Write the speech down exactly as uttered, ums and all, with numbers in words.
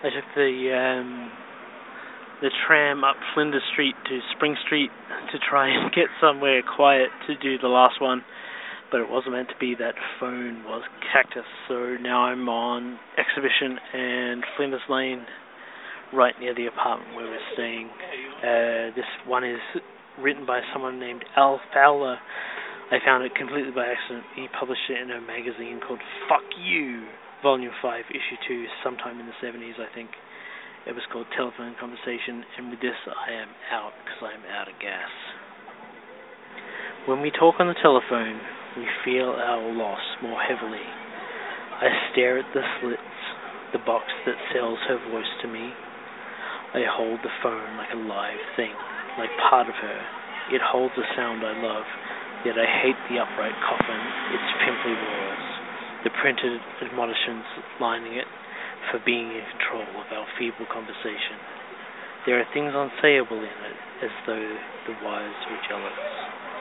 I took the um, the tram up Flinders Street to Spring Street to try and get somewhere quiet to do the last one, but it wasn't meant to be. That phone was cactus, so now I'm on Exhibition and Flinders Lane, right near the apartment where we're staying. Uh, this one is written by someone named Al Fowler. I found it completely by accident. He published it in a magazine called Fuck You, Volume five, Issue two, sometime in the seventies, I think. It was called Telephone Conversation, and with this I am out, because I am out of gas. When we talk on the telephone, we feel our loss more heavily. I stare at the slits, the box that sells her voice to me. I hold the phone like a live thing, like part of her. It holds a sound I love, yet I hate the upright coffin, its pimply walls, the printed admonitions lining it for being in control of our feeble conversation. There are things unsayable in it, as though the wires were jealous.